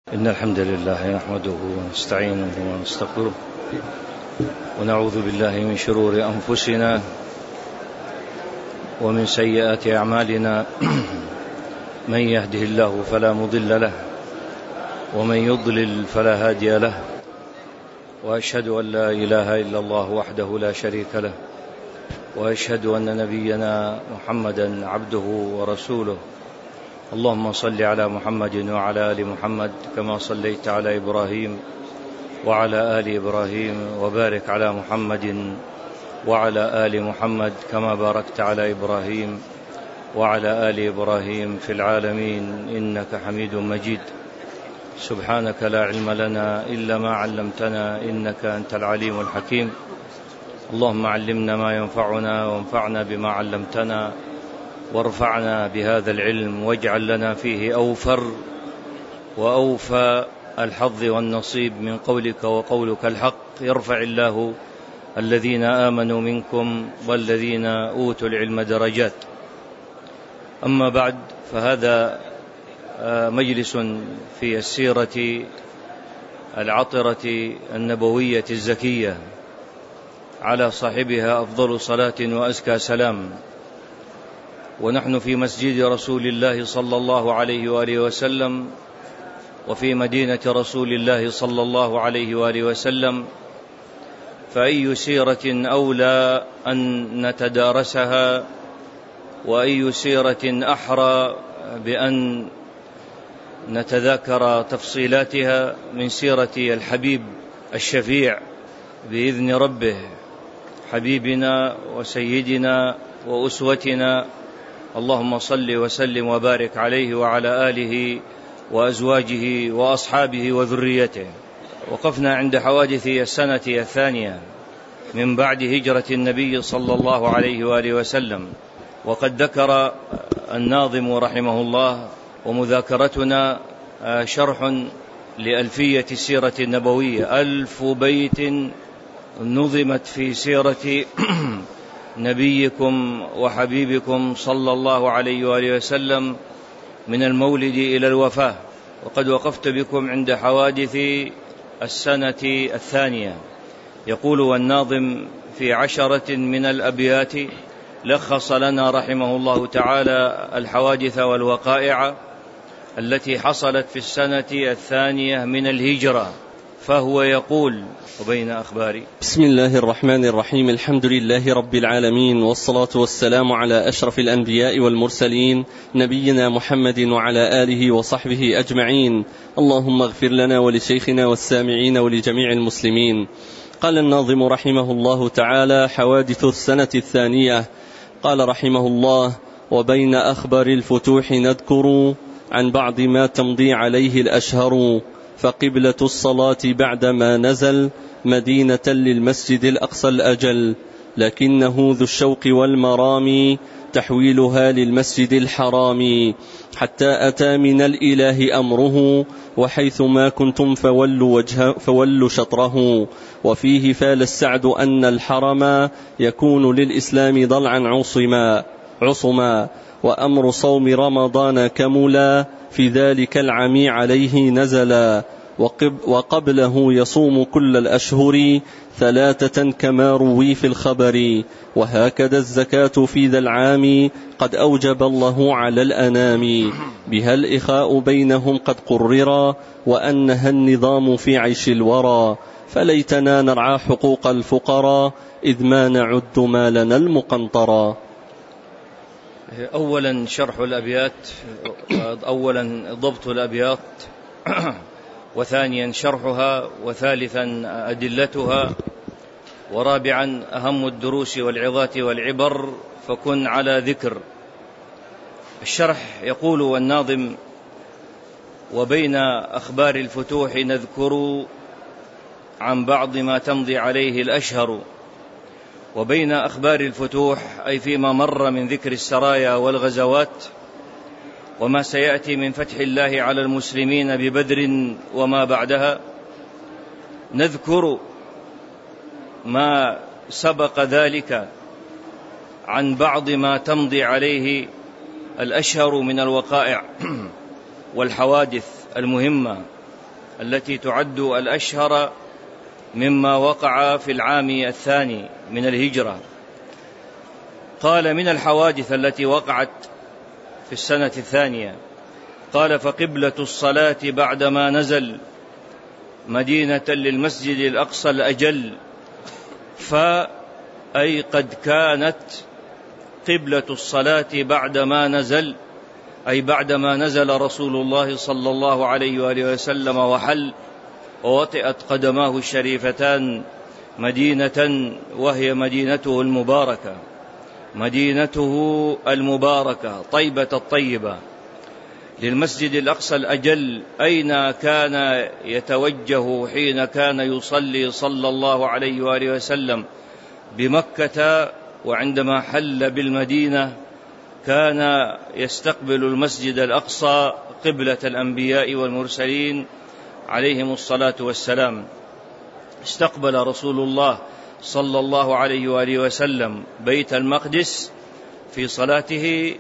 إن الحمد لله نحمده ونستعينه ونستغفره ونعوذ بالله من شرور أنفسنا ومن سيئات أعمالنا من يهده الله فلا مضل له ومن يضلل فلا هادي له وأشهد أن لا إله إلا الله وحده لا شريك له وأشهد أن نبينا محمدا عبده ورسوله. اللهم صل على محمد وعلى آل محمد كما صليت على إبراهيم وعلى آل إبراهيم وبارك على محمد وعلى آل محمد كما باركت على إبراهيم وعلى آل إبراهيم في العالمين إنك حميد مجيد. سبحانك لا علم لنا إلا ما علمتنا إنك أنت العليم الحكيم. اللهم علمنا ما ينفعنا وانفعنا بما علمتنا وارفعنا بهذا العلم واجعل لنا فيه أوفر وأوفى الحظ والنصيب من قولك وقولك الحق. يرفع الله الذين آمنوا منكم والذين أوتوا العلم درجات. أما بعد، فهذا مجلس في السيرة العطرة النبوية الزكية على صاحبها أفضل صلاة وأزكى سلام، ونحن في مسجد رسول الله صلى الله عليه وآله وسلم وفي مدينة رسول الله صلى الله عليه وآله وسلم، فأي سيرة أولى أن نتدارسها وأي سيرة أحرى بأن نتذاكر تفصيلاتها من سيرة الحبيب الشفيع بإذن ربه، حبيبنا وسيدنا وأسوتنا، اللهم صل وسلم وبارك عليه وعلى آله وأزواجه وأصحابه وذريته. وقفنا عند حوادث السنة الثانية من بعد هجرة النبي صلى الله عليه وآله وسلم، وقد ذكر الناظم رحمه الله ومذاكرتنا شرح لألفية السيرة النبوية، 1000 بيت نظمت في سيرة نبيكم وحبيبكم صلى الله عليه وآله وسلم من المولد إلى الوفاة. وقد وقفت بكم عند حوادث السنة الثانية. يقول والناظم في 10 من الأبيات لخص لنا رحمه الله تعالى الحوادث والوقائع التي حصلت في السنة الثانية من الهجرة، فهو يقول وبين أخباري. بسم الله الرحمن الرحيم. الحمد لله رب العالمين، والصلاة والسلام على أشرف الأنبياء والمرسلين نبينا محمد وعلى آله وصحبه أجمعين. اللهم اغفر لنا ولشيخنا والسامعين ولجميع المسلمين. قال الناظم رحمه الله تعالى: حوادث السنة الثانية. قال رحمه الله: وبين أخبار الفتوح نذكر عن بعض ما تمضي عليه الأشهر، فقبلة الصلاة بعدما نزل مدينة للمسجد الأقصى الأجل، لكنه ذو الشوق والمرام تحويلها للمسجد الحرام، حتى أتى من الإله أمره، وحيث ما كنتم فولوا شطره، وفيه فال السعد أن الحرم يكون للإسلام ضلعا عصما، وأمر صوم رمضان كملا في ذلك العام عليه نزلا، وقبله يصوم كل الأشهر 3 كما روي في الخبر، وهكذا الزكاة في ذا العام قد أوجب الله على الأنام، بها الإخاء بينهم قد قررا، وأنها النظام في عيش الورى، فليتنا نرعى حقوق الفقراء إذ ما نعد مالنا المقنطرا. أولا شرح الأبيات، أولا ضبط الأبيات، وثانيا شرحها، وثالثا أدلتها، ورابعا أهم الدروس والعظات والعبر، فكن على ذكر. الشرح يقول والناظم: وبين أخبار الفتوح نذكر عن بعض ما تمضي عليه الأشهر. وبين أخبار الفتوح أي فيما مر من ذكر السرايا والغزوات وما سيأتي من فتح الله على المسلمين ببدر وما بعدها، نذكر ما سبق ذلك عن بعض ما تمضي عليه الأشهر من الوقائع والحوادث المهمة التي تعد الأشهر مما وقع في العام الثاني من الهجرة. قال: من الحوادث التي وقعت في السنة الثانية، قال: فقبلة الصلاة بعدما نزل مدينة للمسجد الأقصى الأجل، أي قد كانت قبلة الصلاة بعدما نزل، أي بعدما نزل رسول الله صلى الله عليه وآله وسلم وحل ووطئت قدماه الشريفتان مدينة، وهي مدينته المباركة، مدينته المباركة طيبة الطيبة، للمسجد الأقصى الأجل، أين كان يتوجه حين كان يصلي صلى الله عليه وآله وسلم بمكة، وعندما حل بالمدينة كان يستقبل المسجد الأقصى قبلة الأنبياء والمرسلين عليهم الصلاة والسلام. استقبل رسول الله صلى الله عليه وآله وسلم بيت المقدس في صلاته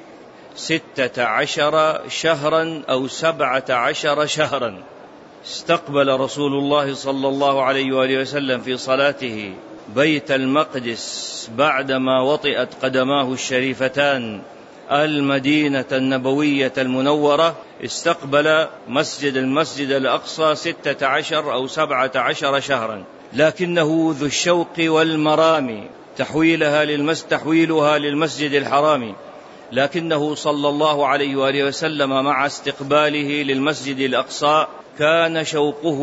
16 شهرا أو 17 شهرا. استقبل رسول الله صلى الله عليه وآله وسلم في صلاته بيت المقدس بعدما وطئت قدماه الشريفتان المدينة النبوية المنورة، استقبل المسجد الأقصى 16 أو 17 شهرا، لكنه ذو الشوق والمرام تحويلها للمسجد الحرام، لكنه صلى الله عليه وآله وسلم مع استقباله للمسجد الأقصى كان شوقه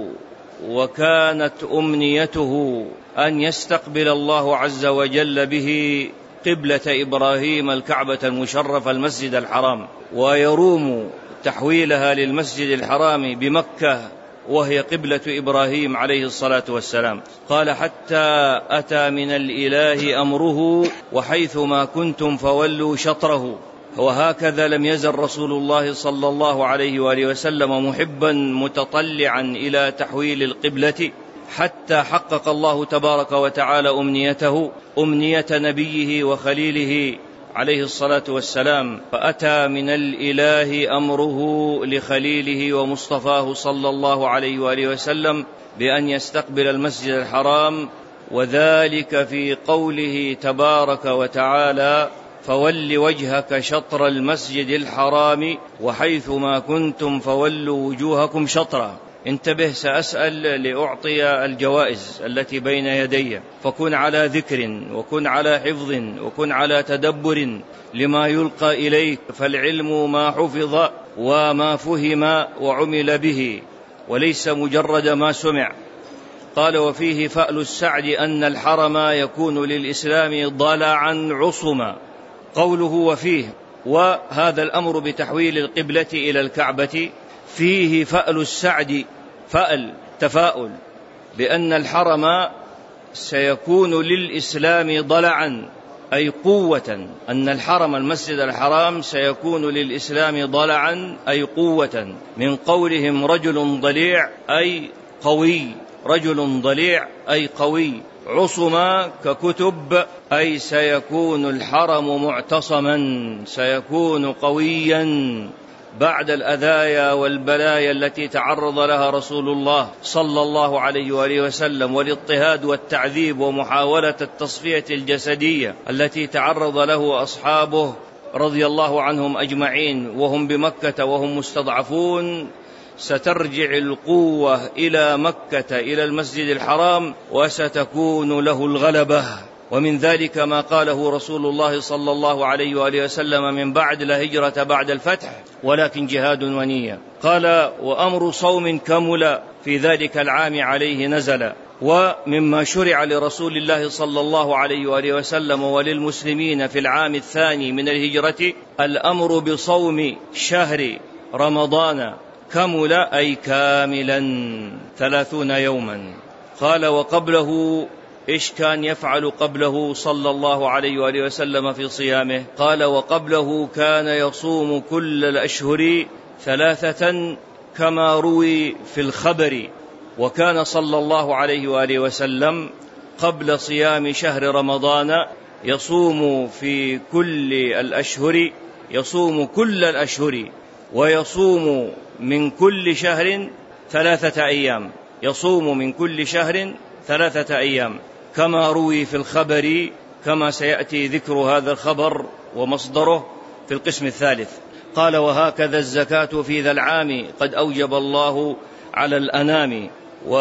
وكانت أمنيته أن يستقبل الله عز وجل به قبلة إبراهيم الكعبة المشرفة المسجد الحرام، ويروم تحويلها للمسجد الحرام بمكة وهي قبلة إبراهيم عليه الصلاة والسلام. قال: حتى أتى من الإله أمره وحيثما كنتم فولوا شطره. وهكذا لم يزل رسول الله صلى الله عليه وآله وسلم محبا متطلعا إلى تحويل القبلة، حتى حقق الله تبارك وتعالى أمنية نبيه وخليله عليه الصلاة والسلام، فأتى من الإله أمره لخليله ومصطفاه صلى الله عليه وآله وسلم بأن يستقبل المسجد الحرام، وذلك في قوله تبارك وتعالى: فول وجهك شطر المسجد الحرام وحيثما كنتم فولوا وجوهكم شطرا. انتبه، سأسأل لأعطي الجوائز التي بين يدي، فكن على ذكر وكن على حفظ وكن على تدبر لما يلقى إليك، فالعلم ما حفظ وما فهم وعمل به وليس مجرد ما سمع. قال: وفيه فأل السعد أن الحرم يكون للإسلام ضلعا عصما. قوله وفيه، وهذا الأمر بتحويل القبلة إلى الكعبة فيه فأل السعد، فأل تفاؤل بأن الحرم سيكون للإسلام ضلعا أي قوة، أن الحرم المسجد الحرام سيكون للإسلام ضلعا أي قوة، من قولهم رجل ضليع أي قوي، رجل ضليع أي قوي، عصما ككتب أي سيكون الحرم معتصما، سيكون قويا بعد الأذايا والبلايا التي تعرض لها رسول الله صلى الله عليه وآله وسلم، والاضطهاد والتعذيب ومحاولة التصفية الجسدية التي تعرض له أصحابه رضي الله عنهم أجمعين وهم بمكة وهم مستضعفون. سترجع القوة إلى مكة إلى المسجد الحرام وستكون له الغلبة. ومن ذلك ما قاله رسول الله صلى الله عليه وآله وسلم: من بعد لا هجرة بعد الفتح ولكن جهاد ونية. قال: وأمر صوم كمل في ذلك العام عليه نزل. ومما شرع لرسول الله صلى الله عليه وآله وسلم وللمسلمين في العام الثاني من الهجرة الأمر بصوم شهر رمضان كمل أي كاملا 30 يوما. قال: وقبله إيش كان يفعل قبله صلى الله عليه وآله وسلم في صيامه؟ قال: وقبله كان يصوم كل الأشهر 3 كما روي في الخبر. وكان صلى الله عليه وآله وسلم قبل صيام شهر رمضان يصوم في كل الأشهر، يصوم كل الأشهر ويصوم من كل شهر 3 أيام، يصوم من كل شهر 3 أيام، كما روي في الخبر، كما سيأتي ذكر هذا الخبر ومصدره في القسم الثالث. قال: وهكذا الزكاة في ذا العام قد أوجب الله على الأنام.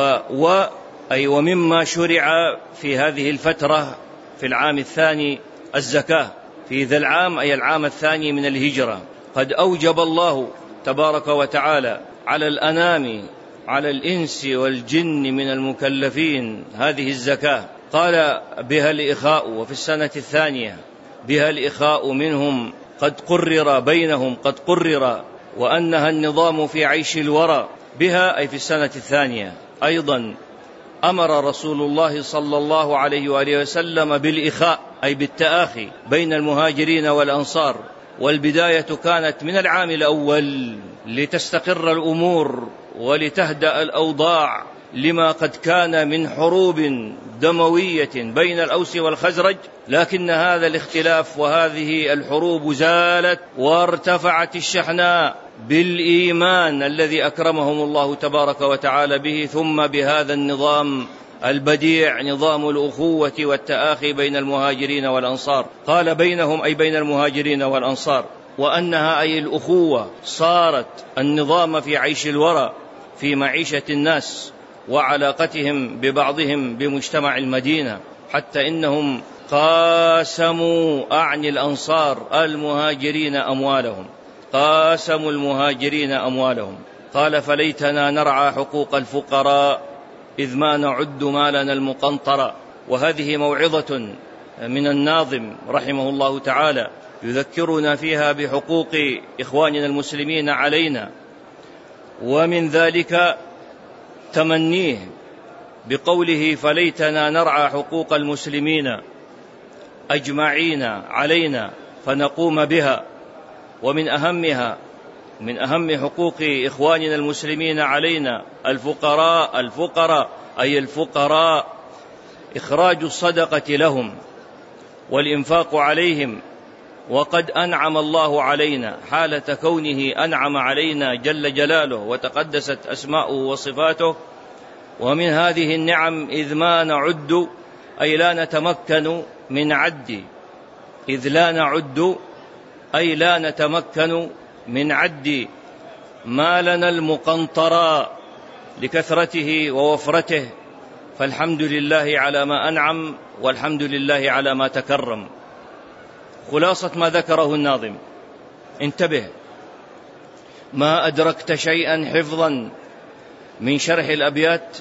ومما شرع في هذه الفترة في العام الثاني الزكاة في ذا العام، أي العام الثاني من الهجرة. قد أوجب الله تبارك وتعالى على الأنام، على الإنس والجن من المكلفين، هذه الزكاة. قال: بها الإخاء، وفي السنة الثانية بها الإخاء منهم قد قرر بينهم، قد قرر، وأنها النظام في عيش الورى. بها أي في السنة الثانية. أيضا أمر رسول الله صلى الله عليه وآله وسلم بالإخاء، أي بالتآخي بين المهاجرين والأنصار، والبداية كانت من العام الأول لتستقر الأمور ولتهدأ الأوضاع، لما قد كان من حروب دموية بين الأوس والخزرج، لكن هذا الاختلاف وهذه الحروب زالت، وارتفعت الشحناء بالإيمان الذي أكرمهم الله تبارك وتعالى به، ثم بهذا النظام البديع، نظام الأخوة والتآخي بين المهاجرين والأنصار. قال: بينهم أي بين المهاجرين والأنصار، وأنها أي الأخوة صارت النظام في عيش الورى، في معيشة الناس وعلاقتهم ببعضهم بمجتمع المدينة، حتى إنهم قاسموا، أعني الأنصار، المهاجرين أموالهم، قاسموا المهاجرين أموالهم. قال: فليتنا نرعى حقوق الفقراء إذ ما نعد مالنا المقنطرة. وهذه موعظة من الناظم رحمه الله تعالى، يذكرنا فيها بحقوق إخواننا المسلمين علينا، ومن ذلك تمنيه بقوله: فليتنا نرعى حقوق المسلمين أجمعين علينا فنقوم بها. ومن أهمها، من أهم حقوق إخواننا المسلمين علينا الفقراء أي الفقراء، إخراج الصدقة لهم والإنفاق عليهم. وقد أنعم الله علينا، حالة كونه أنعم علينا جل جلاله وتقدست أسماؤه وصفاته. ومن هذه النعم إذ ما نعد، أي لا نتمكن من عد، إذ لا نعد أي لا نتمكن من عد مالنا المقنطراء لكثرته ووفرته، فالحمد لله على ما أنعم، والحمد لله على ما تكرم. خلاصة ما ذكره الناظم، انتبه، ما أدركت شيئا حفظا من شرح الأبيات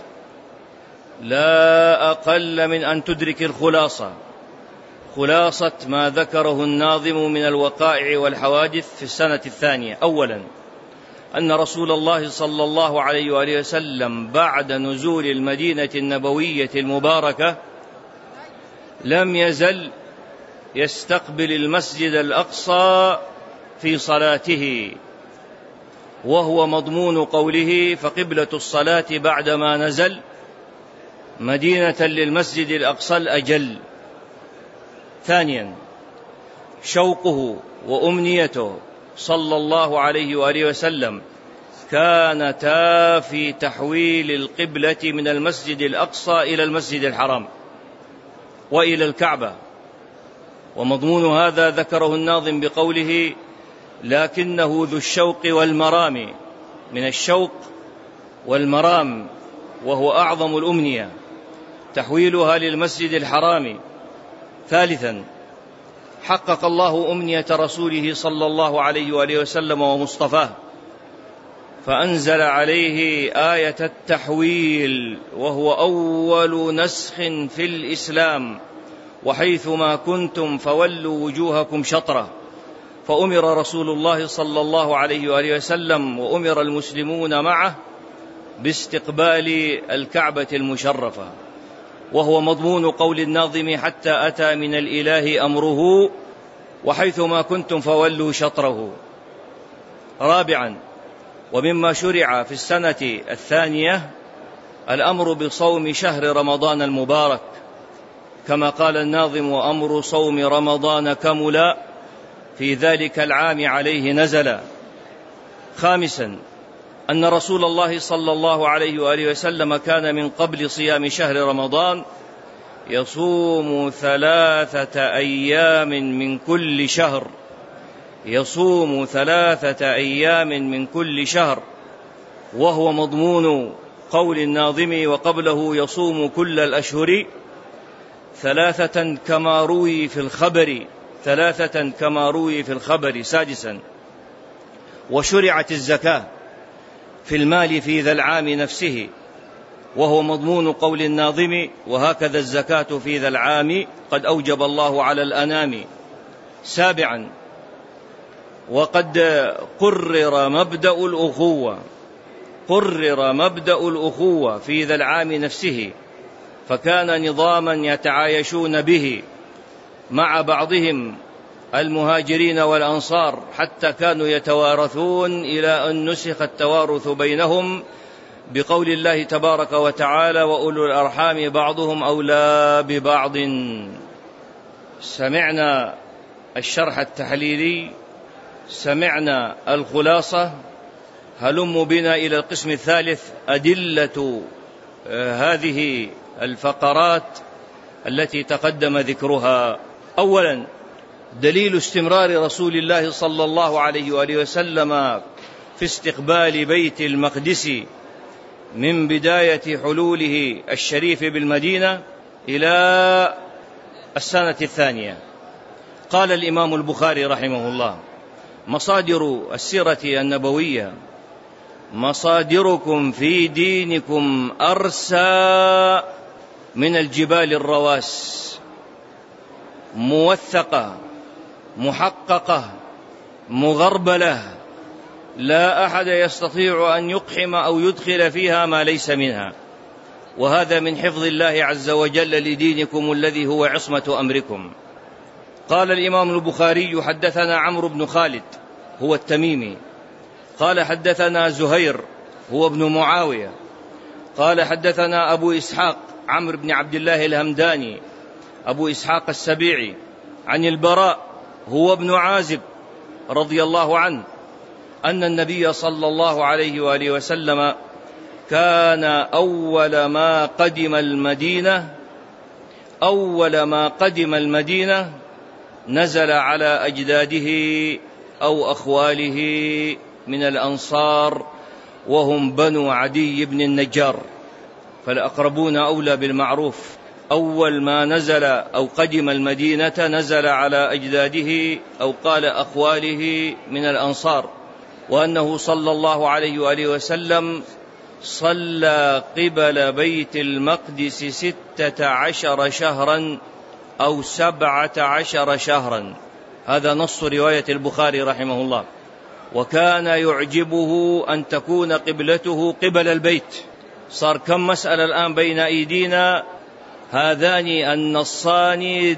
لا أقل من أن تدرك الخلاصة، خلاصة ما ذكره الناظم من الوقائع والحوادث في السنة الثانية. أولا، أن رسول الله صلى الله عليه وآله وسلم بعد نزول المدينة النبوية المباركة لم يزل يستقبل المسجد الأقصى في صلاته، وهو مضمون قوله: فقبلة الصلاة بعدما نزل مدينة للمسجد الأقصى الأجل. ثانيا، شوقه وأمنيته صلى الله عليه وآله وسلم كانتا في تحويل القبلة من المسجد الأقصى إلى المسجد الحرام وإلى الكعبة. ومضمون هذا ذكره الناظم بقوله: لكنه ذو الشوق والمرام، من الشوق والمرام، وهو أعظم الأمنية تحويلها للمسجد الحرام. ثالثا، حقق الله أمنية رسوله صلى الله عليه وآله وسلم ومصطفاه، فأنزل عليه آية التحويل، وهو أول نسخ في الإسلام: وحيثما كنتم فولوا وجوهكم شطرة. فأمر رسول الله صلى الله عليه وآله وسلم وأمر المسلمون معه باستقبال الكعبة المشرفة، وهو مضمون قول الناظم: حتى أتى من الإله أمره وحيثما كنتم فولوا شطره. رابعا، ومما شرع في السنة الثانية الأمر بصوم شهر رمضان المبارك، كما قال الناظم: وأمر صوم رمضان كملا في ذلك العام عليه نزلا. خامسا، أن رسول الله صلى الله عليه وآله وسلم كان من قبل صيام شهر رمضان يصوم 3 أيام من كل شهر، يصوم 3 أيام من كل شهر، وهو مضمون قول الناظم: وقبله يصوم كل الأشهر 3 كما روي في الخبر، 3 كما روي في الخبر. سادسا: وشرعت الزكاة في المال في ذا العام نفسه، وهو مضمون قول الناظم: وهكذا الزكاة في ذا العام قد أوجب الله على الأنام. سابعا: وقد قرر مبدأ الأخوة في ذا العام نفسه، فكان نظاما يتعايشون به مع بعضهم المهاجرين والأنصار، حتى كانوا يتوارثون إلى أن نسخ التوارث بينهم بقول الله تبارك وتعالى: وأولو الأرحام بعضهم أولى ببعض. سمعنا الشرح التحليلي، سمعنا الخلاصة، هلم بنا إلى القسم الثالث، أدلة هذه الفقرات التي تقدم ذكرها. أولا: دليل استمرار رسول الله صلى الله عليه وآله وسلم في استقبال بيت المقدس من بداية حلوله الشريف بالمدينة إلى السنة الثانية. قال الإمام البخاري رحمه الله: مصادر السيرة النبوية: مصادركم في دينكم أرسى من الجبال الرواس، موثقة محققة مغربلة، لا أحد يستطيع أن يقحم أو يدخل فيها ما ليس منها، وهذا من حفظ الله عز وجل لدينكم الذي هو عصمة أمركم. قال الإمام البخاري: حدثنا عمرو بن خالد هو التميمي، قال حدثنا زهير هو ابن معاوية، قال حدثنا أبو إسحاق عمرو بن عبد الله الهمداني أبو إسحاق السبيعي عن البراء هو ابن عازب رضي الله عنه أن النبي صلى الله عليه وآله وسلم كان أول ما قدم المدينة نزل على أجداده أو أخواله من الأنصار، وهم بنو عدي بن النجار، فالأقربون أولى بالمعروف. أول ما نزل أو قدم المدينة نزل على أجداده أو قال أخواله من الأنصار، وأنه صلى الله عليه وآله وسلم صلى قبل بيت المقدس 16 شهرا أو 17 شهرا. هذا نص رواية البخاري رحمه الله. وكان يعجبه أن تكون قبلته قبل البيت. صار كم مسألة الآن بين أيدينا، هذان النصان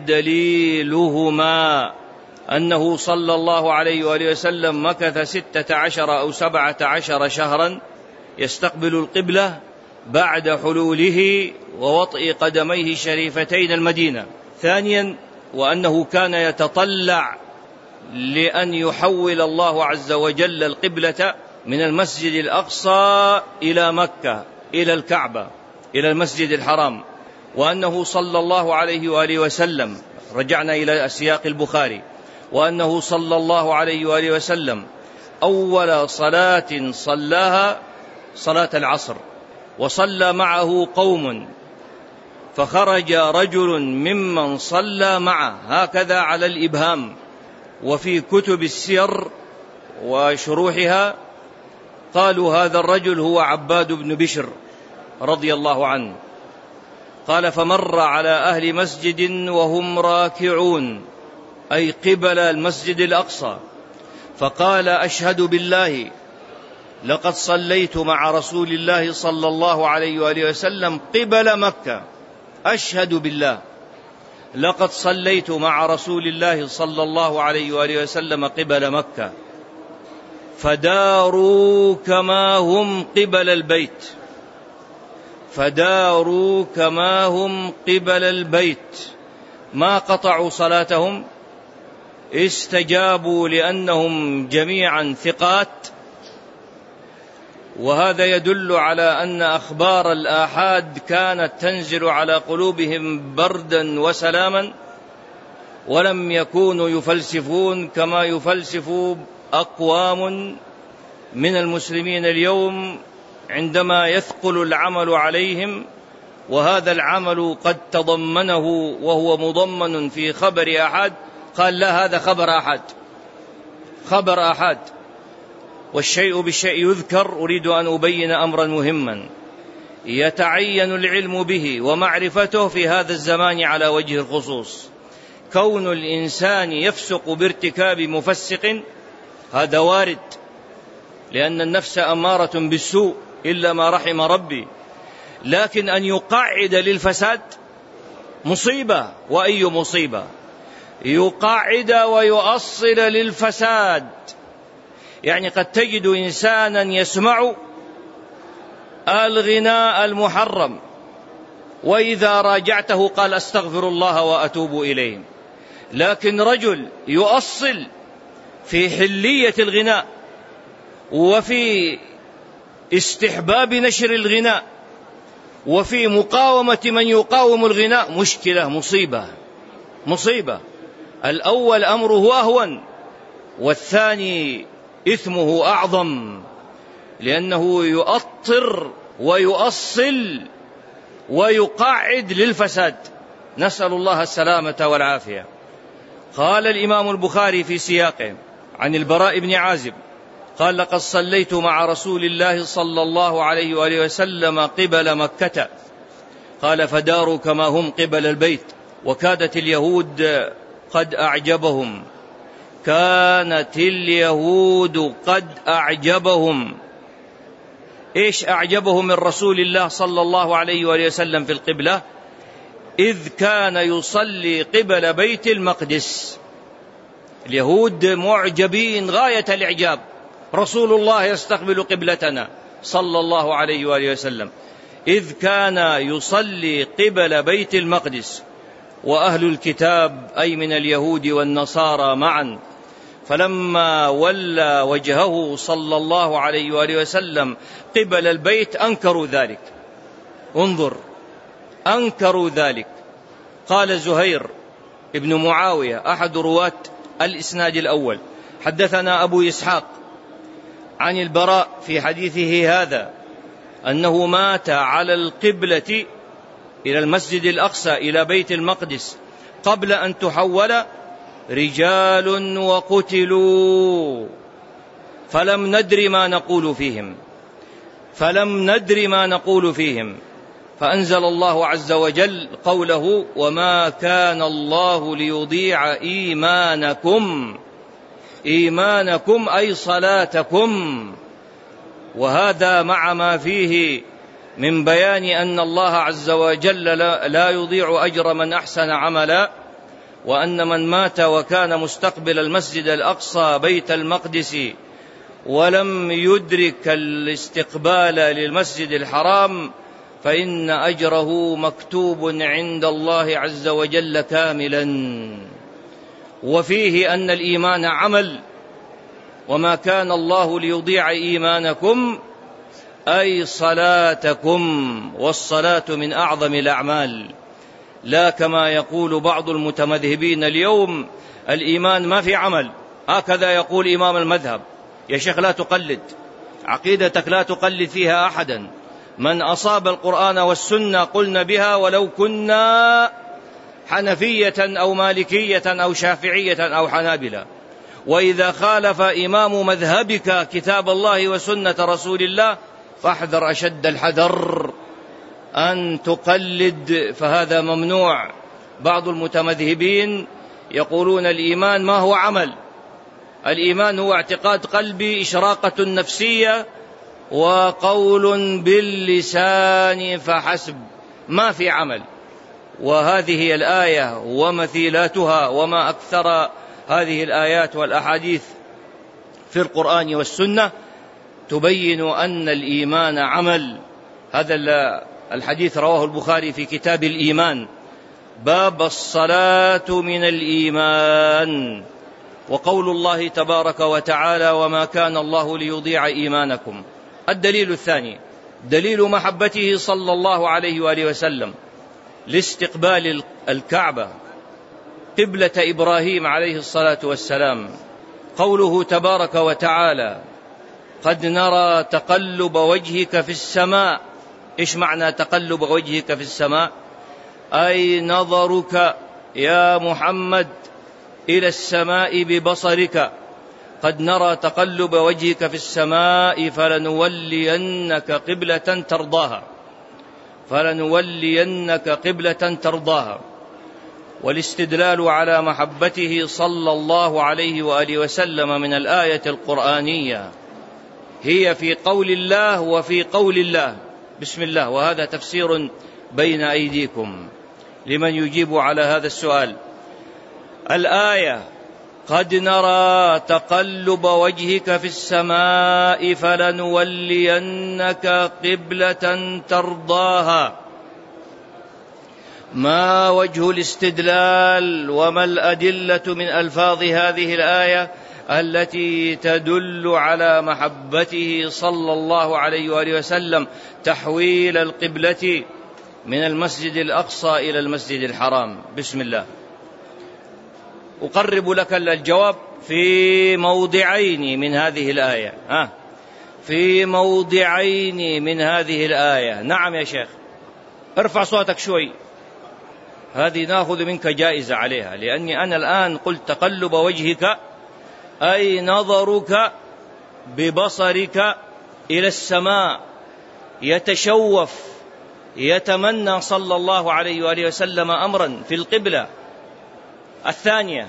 دليلهما أنه صلى الله عليه وآله وسلم مكث 16 أو 17 شهرا يستقبل القبلة بعد حلوله ووطئ قدميه شريفتين المدينة. ثانيا: وأنه كان يتطلع لأن يحول الله عز وجل القبلة من المسجد الأقصى إلى مكة، إلى الكعبة، إلى المسجد الحرام. وأنه صلى الله عليه وآله وسلم، رجعنا إلى سياق البخاري، وأنه صلى الله عليه وآله وسلم أول صلاة صلاها صلاة العصر، وصلى معه قوم، فخرج رجل ممن صلى معه، هكذا على الإبهام. وفي كتب السير وشروحها قالوا هذا الرجل هو عباد بن بشر رضي الله عنه. قال: فمر على أهل مسجد وهم راكعون، أي قبل المسجد الأقصى، فقال: أشهد بالله لقد صليت مع رسول الله صلى الله عليه وآله وسلم قبل مكة، أشهد بالله لقد صليت مع رسول الله صلى الله عليه وآله وسلم قبل مكة، فداروا كما هم قبل البيت، فداروا كما هم قبل البيت، ما قطعوا صلاتهم، استجابوا لأنهم جميعا ثقات، وهذا يدل على أن أخبار الآحاد كانت تنزل على قلوبهم بردا وسلاما، ولم يكونوا يفلسفون كما يفلسف أقوام من المسلمين اليوم عندما يثقل العمل عليهم، وهذا العمل قد تضمنه وهو مضمن في خبر أحد، قال لا هذا خبر أحد. والشيء بالشيء يذكر. أريد أن أبين أمرا مهما يتعين العلم به ومعرفته في هذا الزمان على وجه الخصوص. كون الإنسان يفسق بارتكاب مفسق هذا وارد، لأن النفس أمارة بالسوء إلا ما رحم ربي، لكن أن يقعد للفساد مصيبة. وأي مصيبة! يقعد ويؤصل للفساد. يعني قد تجد إنسانا يسمع الغناء المحرم، وإذا راجعته قال أستغفر الله وأتوب إليه، لكن رجل يؤصل في حلية الغناء وفي استحباب نشر الغناء وفي مقاومة من يقاوم الغناء، مشكلة، مصيبة. الأول أمره أهون، والثاني إثمه أعظم، لأنه يؤطر ويؤصل ويقعد للفساد. نسأل الله السلامة والعافية. قال الإمام البخاري في سياقه عن البراء بن عازب قال لقد صليت مع رسول الله صلى الله عليه وآله وسلم قبل مكة، قال فداروا كما هم قبل البيت، وكادت اليهود قد أعجبهم، كانت اليهود قد أعجبهم. إيش أعجبهم من رسول الله صلى الله عليه وآله وسلم في القبلة؟ إذ كان يصلي قبل بيت المقدس. اليهود معجبين غاية الإعجاب، رسول الله يستقبل قبلتنا صلى الله عليه وآله وسلم، إذ كان يصلي قبل بيت المقدس. وأهل الكتاب أي من اليهود والنصارى معا، فلما ولى وجهه صلى الله عليه وآله وسلم قبل البيت أنكروا ذلك. انظر، أنكروا ذلك. قال زهير ابن معاوية أحد رواة الإسناد الأول حدثنا أبو إسحاق عن البراء في حديثه هذا أنه مات على القبلة إلى المسجد الأقصى إلى بيت المقدس قبل أن تحول رجال وقتلوا فلم ندر ما نقول فيهم، فأنزل الله عز وجل قوله وما كان الله ليضيع إيمانكم أي صلاتكم. وهذا مع ما فيه من بيان أن الله عز وجل لا يضيع أجر من أحسن عملا، وأن من مات وكان مستقبل المسجد الأقصى بيت المقدس ولم يدرك الاستقبال للمسجد الحرام فإن أجره مكتوب عند الله عز وجل كاملا. وفيه أن الإيمان عمل، وما كان الله ليضيع إيمانكم أي صلاتكم، والصلاة من أعظم الأعمال، لا كما يقول بعض المتمذهبين اليوم الإيمان ما في عمل. هكذا يقول إمام المذهب. يا شيخ لا تقلد، عقيدتك لا تقلد فيها أحدا، من أصاب القرآن والسنة قلنا بها ولو كنا حنفية أو مالكية أو شافعية أو حنابلة. وإذا خالف إمام مذهبك كتاب الله وسنة رسول الله فاحذر أشد الحذر أن تقلد، فهذا ممنوع. بعض المتمذهبين يقولون الإيمان ما هو عمل، الإيمان هو اعتقاد قلبي، إشراقة نفسية، وقول باللسان فحسب، ما في عمل. وهذه الآية ومثيلاتها وما أكثر هذه الآيات والأحاديث في القرآن والسنة تبين أن الإيمان عمل. هذا الحديث رواه البخاري في كتاب الإيمان، باب الصلاة من الإيمان. وقول الله تبارك وتعالى وما كان الله ليضيع إيمانكم، الدليل الثاني دليل محبته صلى الله عليه وآله وسلم لاستقبال الكعبة قبلة إبراهيم عليه الصلاة والسلام، قوله تبارك وتعالى: قد نرى تقلب وجهك في السماء. إيش معنى تقلب وجهك في السماء؟ أي نظرك يا محمد إلى السماء ببصرك. قد نرى تقلب وجهك في السماء فلنولينك قبلة ترضاها، فلنولينك قبلة ترضاها. والاستدلال على محبته صلى الله عليه وآله وسلم من الآية القرآنية هي في قول الله وفي قول الله. بسم الله، وهذا تفسير بين أيديكم لمن يجيب على هذا السؤال. الآية: قد نرى تقلب وجهك في السماء فلنولينك قبلة ترضاها. ما وجه الاستدلال وما الأدلة من ألفاظ هذه الآية التي تدل على محبته صلى الله عليه وآله وسلم تحويل القبلة من المسجد الأقصى إلى المسجد الحرام؟ بسم الله. أقرب لك الجواب في موضعين من هذه الآية. في موضعين من هذه الآية. نعم يا شيخ، ارفع صوتك شوي، هذه نأخذ منك جائزة عليها، لأني أنا الآن قلت تقلب وجهك أي نظرك ببصرك إلى السماء، يتشوف يتمنى صلى الله عليه وآله وسلم أمرا في القبلة. الثانية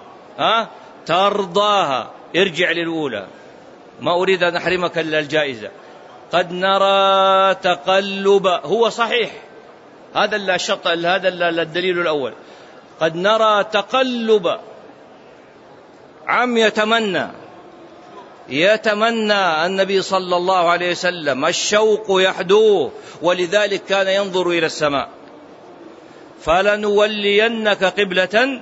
ترضاها. ارجع للأولى، ما أريد أن أحرمك إلا الجائزة. قد نرى تقلب، هو صحيح، هذا الدليل الأول. قد نرى تقلب، عم يتمنى النبي صلى الله عليه وسلم، الشوق يحدوه، ولذلك كان ينظر إلى السماء. فلنولينك قبلة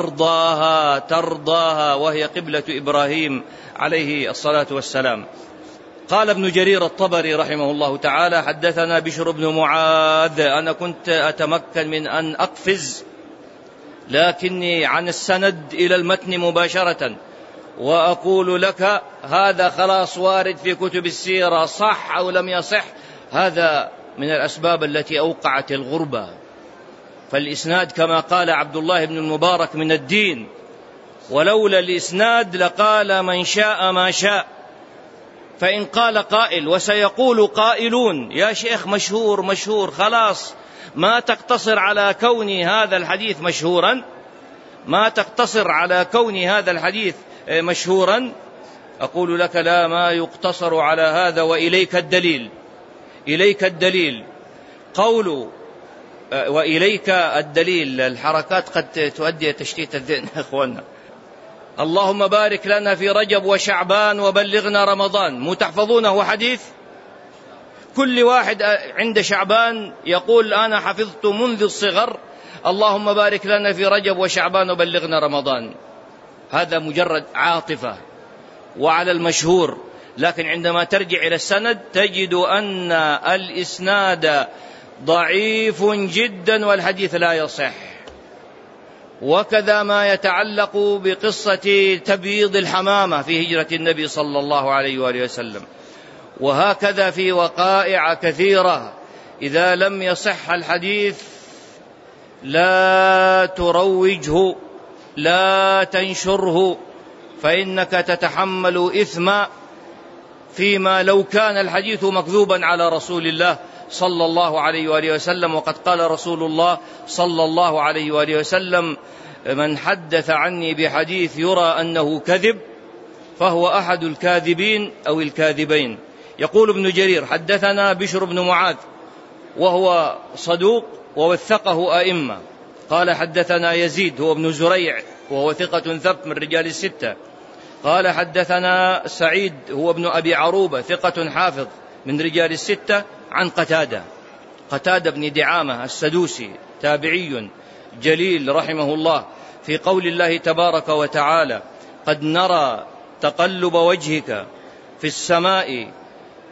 ترضاها، وهي قبلة إبراهيم عليه الصلاة والسلام. قال ابن جرير الطبري رحمه الله تعالى: حدثنا بشر بن معاذ. أنا كنت أتمكن من أن أقفز، لكني عن السند إلى المتن مباشرة، وأقول لك هذا خلاص وارد في كتب السيرة، صح أو لم يصح. هذا من الأسباب التي أوقعت الغربة. فالإسناد كما قال عبد الله بن المبارك من الدين، ولولا الإسناد لقال من شاء ما شاء. فإن قال قائل وسيقول قائلون: يا شيخ مشهور خلاص، ما تقتصر على كون هذا الحديث مشهورا، ما تقتصر على كون هذا الحديث مشهورا. أقول لك: لا، ما يقتصر على هذا، وإليك الدليل. قول وإليك الدليل. الحركات قد تؤدي تشتيت الذهن يا أخوانا. اللهم بارك لنا في رجب وشعبان وبلغنا رمضان، متحفظونه حديث. كل واحد عند شعبان يقول: أنا حفظت منذ الصغر اللهم بارك لنا في رجب وشعبان وبلغنا رمضان. هذا مجرد عاطفة وعلى المشهور، لكن عندما ترجع إلى السند تجد أن الإسناد ضعيف جدا والحديث لا يصح. وكذا ما يتعلق بقصة تبييض الحمامة في هجرة النبي صلى الله عليه وآله وسلم، وهكذا في وقائع كثيرة. إذا لم يصح الحديث لا تروجه، لا تنشره، فإنك تتحمل إثما فيما لو كان الحديث مكذوبا على رسول الله صلى الله عليه وآله وسلم. وقد قال رسول الله صلى الله عليه وآله وسلم: من حدث عني بحديث يرى أنه كذب فهو أحد الكاذبين أو الكاذبين. يقول ابن جرير: حدثنا بشر بن معاذ وهو صدوق ووثقه أئمة. قال: حدثنا يزيد هو ابن زريع وهو ثقة ثبت من رجال الستة. قال: حدثنا سعيد هو ابن أبي عروبة ثقة حافظ من رجال الستة، عن قتادة بن دعامة السدوسي تابعي جليل رحمه الله، في قول الله تبارك وتعالى: قد نرى تقلب وجهك في السماء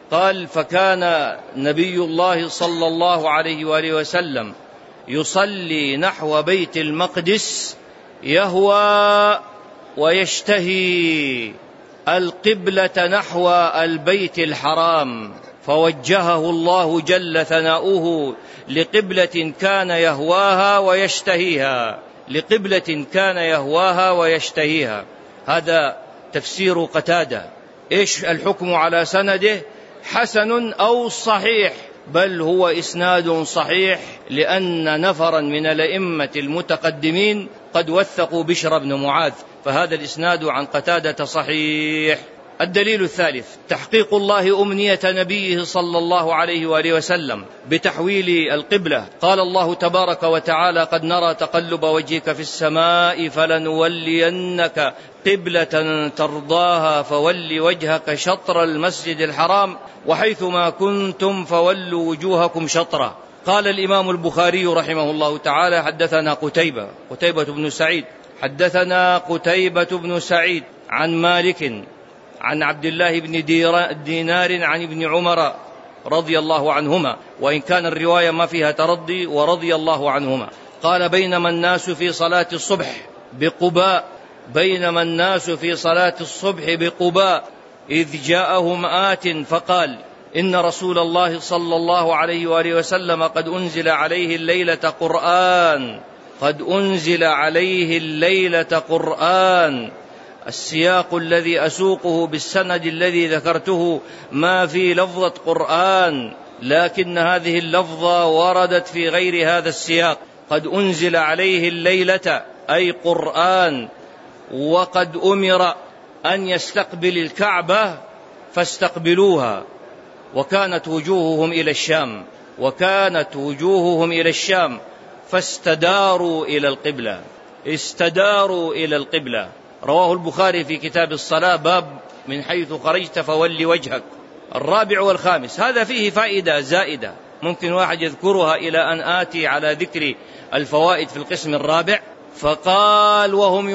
قال: فكان نبي الله صلى الله عليه وآله وسلم يصلي نحو بيت المقدس يهوى ويشتهي القبلة نحو البيت الحرام، فوجهه الله جل ثناؤه لقبلة كان يهواها ويشتهيها، لقبلة كان يهواها ويشتهيها. هذا تفسير قتادة. إيش الحكم على سنده؟ حسن أو صحيح؟ بل هو إسناد صحيح، لأن نفرا من الأئمة المتقدمين قد وثقوا بشر بن معاذ، فهذا الإسناد عن قتادة صحيح. الدليل الثالث: تحقيق الله أمنية نبيه صلى الله عليه وآله وسلم بتحويل القبلة. قال الله تبارك وتعالى: قد نرى تقلب وجهك في السماء فلنولينك قبلة ترضاها فول وجهك شطر المسجد الحرام وحيثما كنتم فولوا وجوهكم شطره. قال الإمام البخاري رحمه الله تعالى: حدثنا قتيبة بن سعيد حدثنا قتيبة بن سعيد عن مالك عن عبد الله بن دينار عن ابن عمر رضي الله عنهما، وإن كان الرواية ما فيها ترضي، ورضي الله عنهما. قال: بينما الناس في صلاة الصبح بقباء إذ جاءهم آت فقال: إن رسول الله صلى الله عليه وآله وسلم قد أنزل عليه الليلة قرآن. السياق الذي أسوقه بالسند الذي ذكرته ما في لفظة قرآن، لكن هذه اللفظة وردت في غير هذا السياق. قد أنزل عليه الليلة أي قرآن، وقد أمر أن يستقبل الكعبة فاستقبلوها، وكانت وجوههم إلى الشام فاستداروا إلى القبلة. رواه البخاري في كتاب الصلاة، باب من حيث خرجت فول وجهك. الرابع والخامس. هذا فيه فائدة زائدة ممكن واحد يذكرها إلى أن آتي على ذكر الفوائد في القسم الرابع. فقال وهم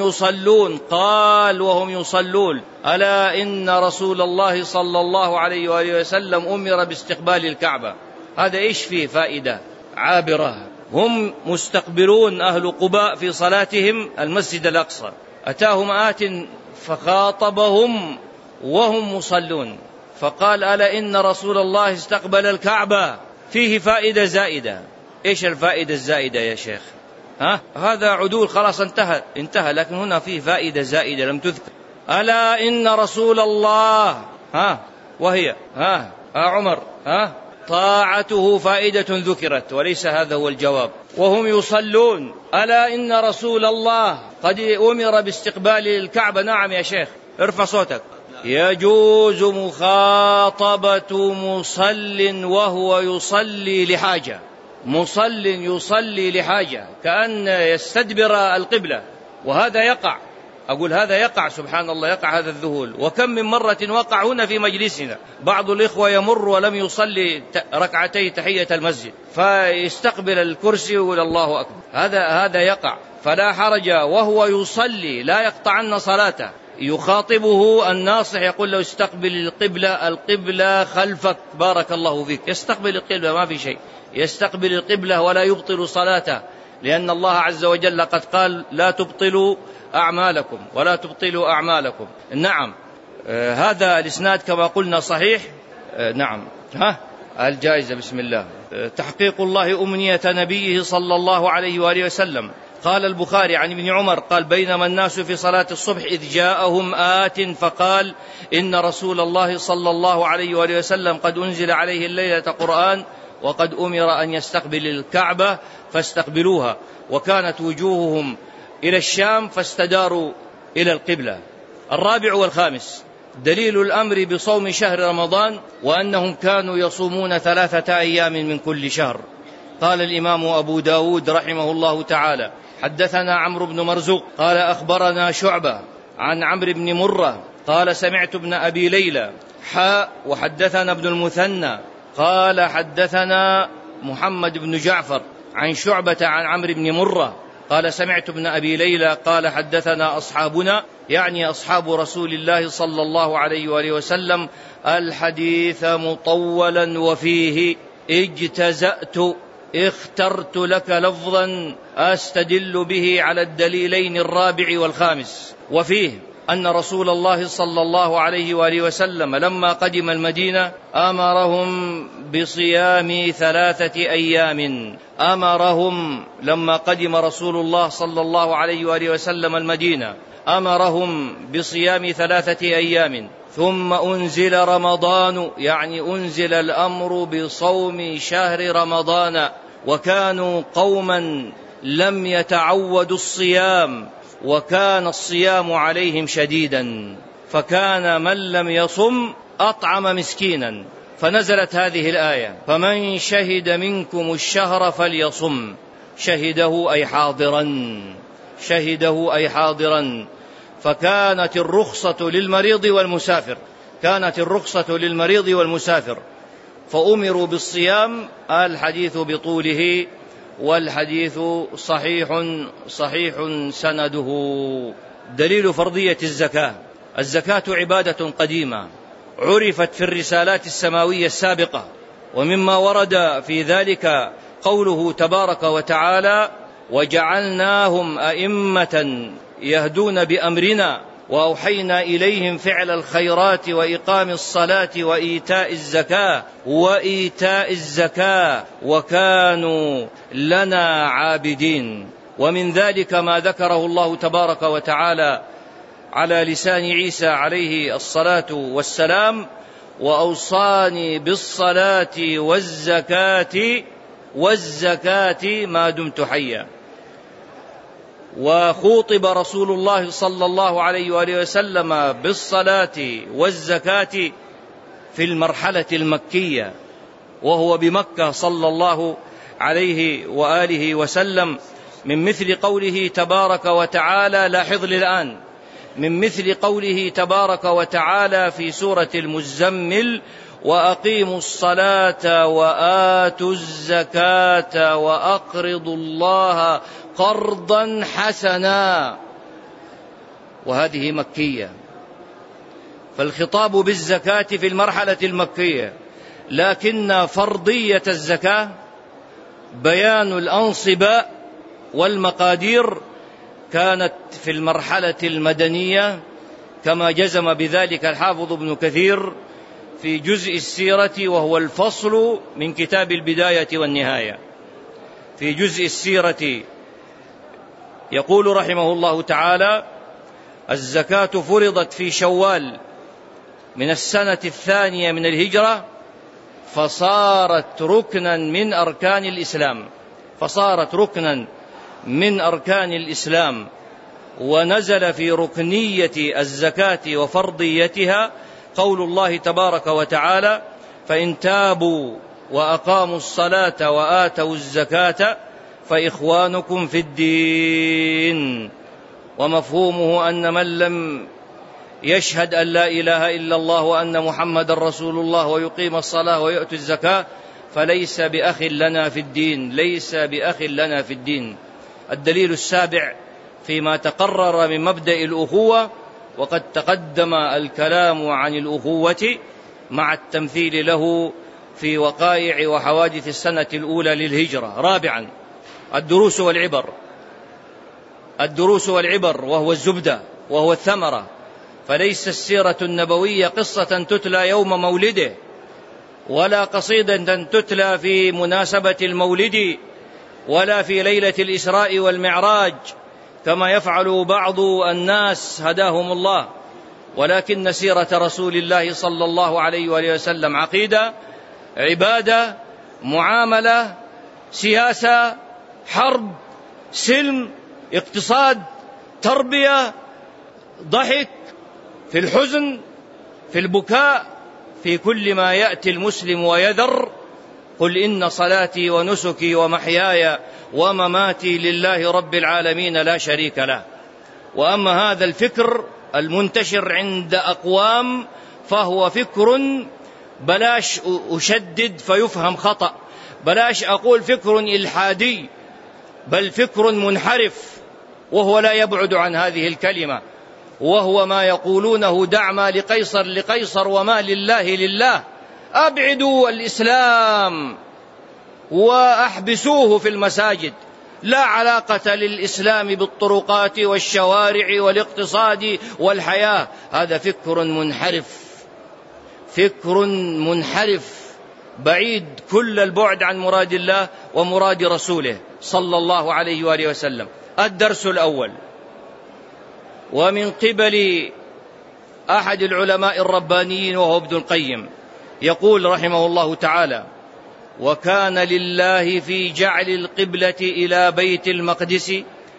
يصلون ألا إن رسول الله صلى الله عليه وآله وسلم أمر باستقبال الكعبة. هذا إيش فيه فائدة عابرة؟ هم مستقبلون أهل قباء في صلاتهم المسجد الأقصى، أتاهم آت فخاطبهم وهم مصلون، فقال ألا إن رسول الله استقبل الكعبة. فيه فائدة زائدة. إيش الفائدة الزائدة يا شيخ؟ هذا عدول خلاص انتهى، لكن هنا فيه فائدة زائدة لم تذكر. ألا إن رسول الله وهي عمر طاعته فائدة ذكرت، وليس هذا هو الجواب. وهم يصلون ألا إن رسول الله قد أمر باستقبال الكعبة. نعم يا شيخ، ارفع صوتك. يجوز مخاطبة مصل وهو يصلي لحاجة، كأن يستدبر القبلة، وهذا يقع. أقول هذا يقع، سبحان الله، يقع هذا الذهول. وكم من مرة وقع هنا في مجلسنا، بعض الإخوة يمر ولم يصلي ركعتي تحية المسجد فيستقبل الكرسي ويقول الله أكبر. هذا يقع، فلا حرج وهو يصلي لا يقطعن صلاته. يخاطبه الناصح يقول له استقبل القبلة خلفك، بارك الله فيك. يستقبل القبلة، ما في شيء، يستقبل القبلة ولا يبطل صلاته، لأن الله عز وجل قد قال لا تبطلوا أعمالكم. نعم. هذا الإسناد كما قلنا صحيح. نعم. الجائزة بسم الله. تحقيق الله أمنية نبيه صلى الله عليه وآله وسلم. قال البخاري عن ابن عمر قال بينما الناس في صلاة الصبح إذ جاءهم آت فقال إن رسول الله صلى الله عليه وآله وسلم قد أنزل عليه الليلة قرآن وقد أمر أن يستقبل الكعبة فاستقبلوها، وكانت وجوههم إلى الشام فاستداروا إلى القبلة. الرابع والخامس. دليل الأمر بصوم شهر رمضان، وأنهم كانوا يصومون 3 أيام من كل شهر. قال الإمام أبو داود رحمه الله تعالى حدثنا عمرو بن مرزوق قال أخبرنا شعبة عن عمرو بن مرة قال سمعت ابن أبي ليلى وحدثنا ابن المثنى قال حدثنا محمد بن جعفر عن شعبة عن عمرو بن مرة قال سمعت ابن أبي ليلى قال حدثنا أصحابنا، يعني أصحاب رسول الله صلى الله عليه وآله وسلم، الحديث مطولا وفيه اجتزأت اخترت لك لفظا أستدل به على الدليلين الرابع والخامس. وفيه أن رسول الله صلى الله عليه وآله وسلم لما قدم المدينة أمرهم بصيام 3 أيام. أمرهم لما قدم رسول الله صلى الله عليه وآله وسلم المدينة أمرهم بصيام 3 أيام، ثم أنزل رمضان، يعني أنزل الأمر بصوم شهر رمضان، وكانوا قوما لم يتعودوا الصيام، وكان الصيام عليهم شديدا، فكان من لم يصم أطعم مسكينا، فنزلت هذه الآية: فمن شهد منكم الشهر فليصم. شهده أي حاضرا، شهده أي حاضرا. فكانت الرخصة للمريض والمسافر، كانت الرخصة للمريض والمسافر، فأمروا بالصيام. الحديث بطوله، والحديث صحيح سنده. دليل فرضية الزكاة. الزكاة عبادة قديمة عرفت في الرسالات السماوية السابقة، ومما ورد في ذلك قوله تبارك وتعالى: وجعلناهم أئمة يهدون بأمرنا وأوحينا إليهم فعل الخيرات وإقام الصلاة وإيتاء الزكاة وكانوا لنا عابدين. ومن ذلك ما ذكره الله تبارك وتعالى على لسان عيسى عليه الصلاة والسلام: وأوصاني بالصلاة والزكاة ما دمت حيا. وخوطب رسول الله صلى الله عليه وآله وسلم بالصلاة والزكاة في المرحلة المكية، وهو بمكة صلى الله عليه وآله وسلم، من مثل قوله تبارك وتعالى، لاحظ الآن، من مثل قوله تبارك وتعالى في سورة المزمل: وأقيموا الصلاة وآتوا الزكاة وأقرضوا الله قرضا حسنا. وهذه مكية، فالخطاب بالزكاة في المرحلة المكية، لكن فرضية الزكاة بيان الأنصبة والمقادير كانت في المرحلة المدنية، كما جزم بذلك الحافظ ابن كثير في جزء السيرة، وهو الفصل من كتاب البداية والنهاية. في جزء السيرة يقول رحمه الله تعالى: الزكاة فرضت في شوال من السنة 2 من الهجرة، فصارت ركنا من أركان الإسلام، ونزل في ركنية الزكاة وفرضيتها قول الله تبارك وتعالى: فإن تابوا وأقاموا الصلاة وآتوا الزكاة فإخوانكم في الدين. ومفهومه أن من لم يشهد أن لا إله إلا الله وأن محمد رسول الله ويقيم الصلاة ويؤتي الزكاة فليس بأخ لنا في الدين، ليس بأخ لنا في الدين. الدليل السابع فيما تقرر من مبدأ الأخوة، وقد تقدم الكلام عن الأخوة مع التمثيل له في وقائع وحوادث السنة الأولى للهجرة. رابعا، الدروس والعبر، وهو الزبدة وهو الثمرة. فليس السيرة النبوية قصة تتلى يوم مولده، ولا قصيدة تتلى في مناسبة المولد، ولا في ليلة الإسراء والمعراج كما يفعل بعض الناس هداهم الله، ولكن سيرة رسول الله صلى الله عليه وآله وسلم عقيدة، عبادة، معاملة، سياسة، حرب، سلم، اقتصاد، تربية، ضحك، في الحزن، في البكاء، في كل ما يأتي المسلم ويذر. قل إن صلاتي ونسكي ومحياي ومماتي لله رب العالمين لا شريك له. وأما هذا الفكر المنتشر عند أقوام فهو فكر، بلاش أشدد فيفهم خطأ، بلاش أقول فكر إلحادي، بل فكر منحرف، وهو لا يبعد عن هذه الكلمة، وهو ما يقولونه: دع ما لقيصر لقيصر وما لله لله. أبعدوا الإسلام وأحبسوه في المساجد، لا علاقة للإسلام بالطرقات والشوارع والاقتصاد والحياة. هذا فكر منحرف، فكر منحرف بعيد كل البعد عن مراد الله ومراد رسوله صلى الله عليه وآله وسلم. الدرس الأول، ومن قبل أحد العلماء الربانيين وهو ابن القيم، يقول رحمه الله تعالى: وكان لله في جعل القبلة إلى بيت المقدس،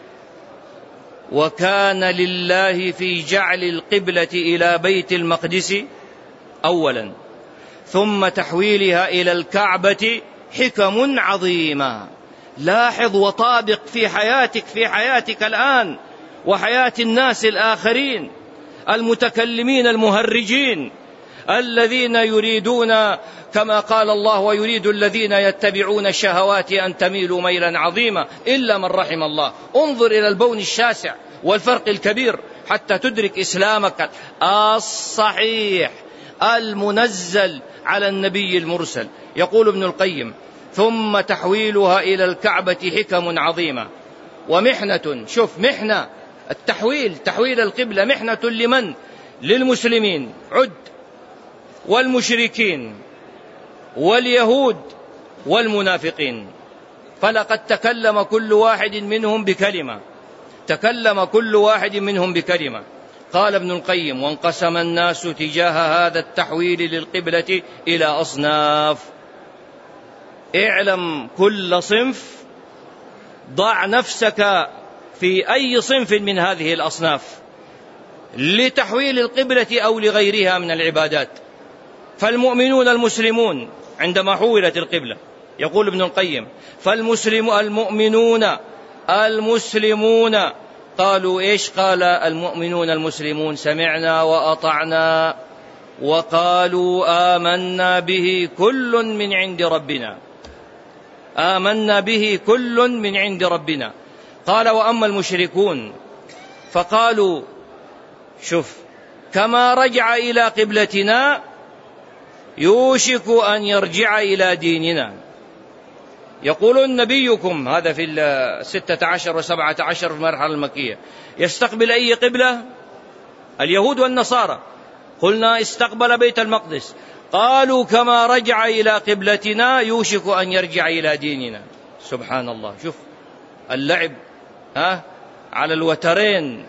وكان لله في جعل القبلة إلى بيت المقدس أولا، ثم تحويلها إلى الكعبة حكم عظيمة. لاحظ وطابق في حياتك الآن وحياة الناس الآخرين المتكلمين المهرجين الذين يريدون كما قال الله: ويريد الذين يتبعون الشهوات أن تميلوا ميلا عظيما إلا من رحم الله. انظر إلى البون الشاسع والفرق الكبير حتى تدرك إسلامك الصحيح المنزل على النبي المرسل. يقول ابن القيم: ثم تحويلها إلى الكعبة حكم عظيمة ومحنة. شوف، محنة تحويل القبلة محنة لمن؟ للمسلمين عد، والمشركين، واليهود، والمنافقين. فلقد تكلم كل واحد منهم بكلمة. قال ابن القيم: وانقسم الناس تجاه هذا التحويل للقبلة إلى أصناف. اعلم كل صنف، ضع نفسك في أي صنف من هذه الأصناف لتحويل القبلة أو لغيرها من العبادات. فالمؤمنون المسلمون عندما حولت القبلة، يقول ابن القيم: المؤمنون قالوا إيش؟ قال المؤمنون المسلمون: سمعنا وأطعنا، وقالوا آمنا به كل من عند ربنا. قال: وأما المشركون فقالوا: شوف، كما رجع إلى قبلتنا يوشك أن يرجع إلى ديننا. يقولون نبيكم، هذا في 16 و17 في المرحلة المكية، يستقبل أي قبلة؟ اليهود والنصارى. قلنا استقبل بيت المقدس. قالوا: كما رجع إلى قبلتنا يوشك أن يرجع إلى ديننا. سبحان الله، شوف اللعب على الوترين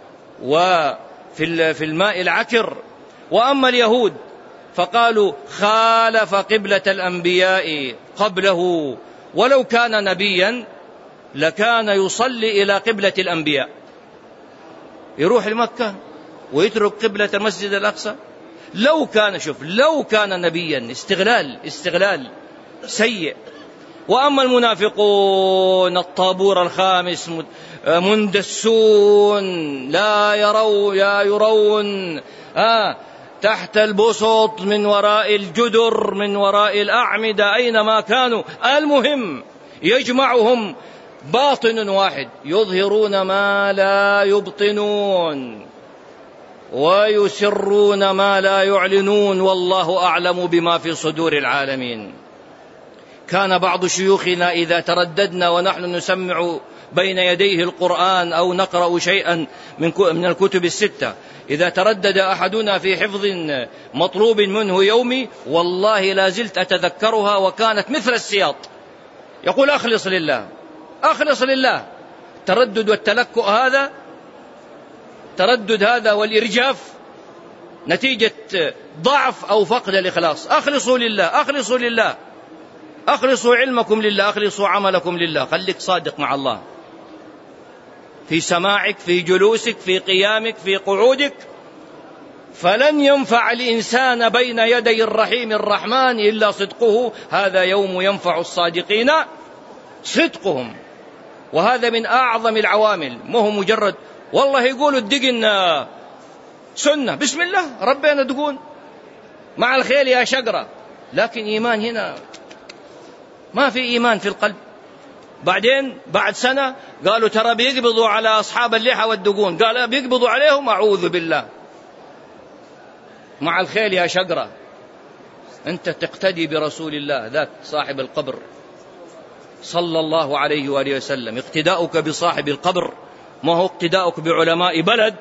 وفي الماء العكر. وأما اليهود فقالوا: خالف قبلة الأنبياء قبله، ولو كان نبيا لكان يصلي إلى قبلة الأنبياء، يروح لمكة ويترك قبلة المسجد الأقصى. لو كان نبيا. استغلال سيء. وأما المنافقون الطابور الخامس مندسون لا يرون تحت البسط، من وراء الجدر، من وراء الأعمدة، أينما كانوا. المهم يجمعهم باطن واحد: يظهرون ما لا يبطنون ويسرون ما لا يعلنون، والله أعلم بما في صدور العالمين. كان بعض شيوخنا إذا ترددنا ونحن نسمع بين يديه القرآن أو نقرأ شيئا من الكتب الستة، إذا تردد أحدنا في حفظ مطلوب منه يومي، والله لا زلت أتذكرها وكانت مثل السياط. يقول: أخلص لله. التردد والتلكؤ هذا والإرجاف نتيجة ضعف أو فقد الإخلاص. أخلصوا لله، أخلصوا علمكم لله، أخلصوا عملكم لله. خليك صادق مع الله في سماعك، في جلوسك، في قيامك، في قعودك. فلن ينفع الإنسان بين يدي الرحيم الرحمن إلا صدقه. هذا يوم ينفع الصادقين صدقهم. وهذا من أعظم العوامل. ما هو مجرد والله يقولوا الدقن سنة، بسم الله ربنا دقون مع الخيل يا شجرة، لكن إيمان هنا ما في إيمان في القلب، بعدين بعد سنة قالوا ترى بيقبضوا على أصحاب اللحى والدقون، قال بيقبضوا عليهم، أعوذ بالله. مع الخيل يا شقرة، أنت تقتدي برسول الله ذاك صاحب القبر صلى الله عليه وآله وسلم. اقتداؤك بصاحب القبر ما هو اقتداؤك بعلماء بلد،